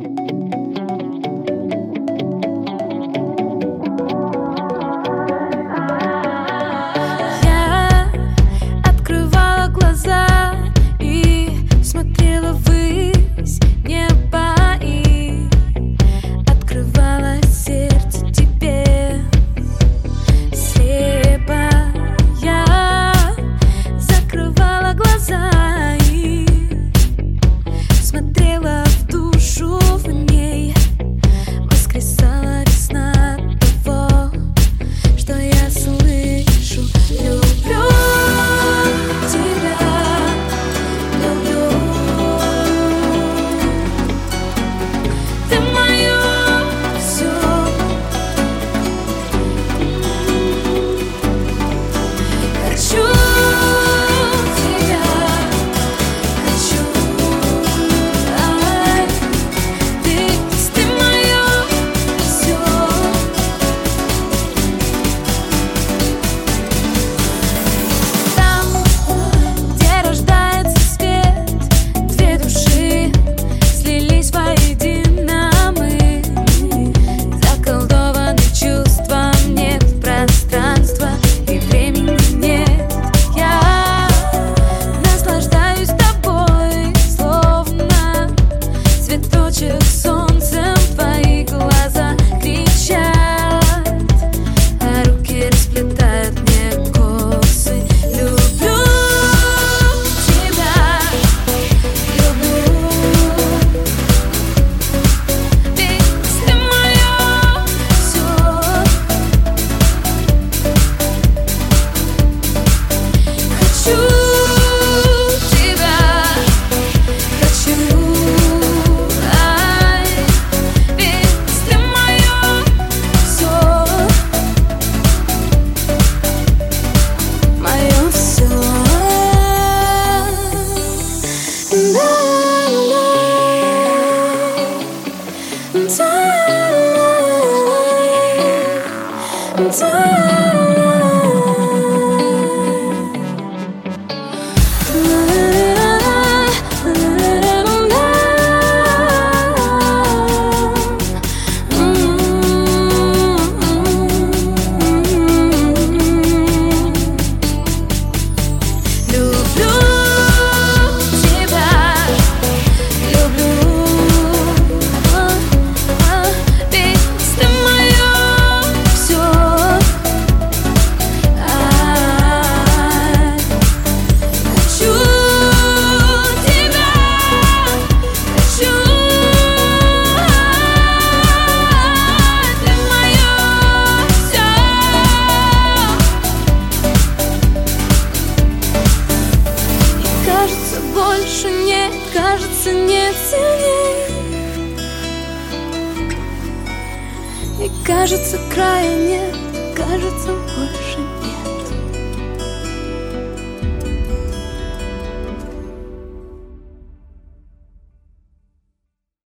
Я открывала глаза и смотрела ввысь неба, и открывала сердце тебе слепо. Я закрывала глаза и смотрела в душу, в ней воскресала весна того, что я слышу. Люблю тебя, люблю. Ты мое все. Хочу тебя, хочу. Ай, ты мое все. Там, где рождается свет, две души слились воедино. Мы заколдованы чувством, нет пространства и времени нет. Я наслаждаюсь тобой, словно цветочек солнцем. Твои глаза кричат, а руки расплетают мне косы. Люблю тебя, люблю. Ведь ты мое все. Хочу тебя, хочу. Ай, ведь ты мое все, мое все. Люблю тебя, люблю. Ведь ты мое все. Хочу тебя, хочу. Ты мое все. И кажется, больше нет, кажется, нет сильней. И кажется, края нет, кажется, больше нет.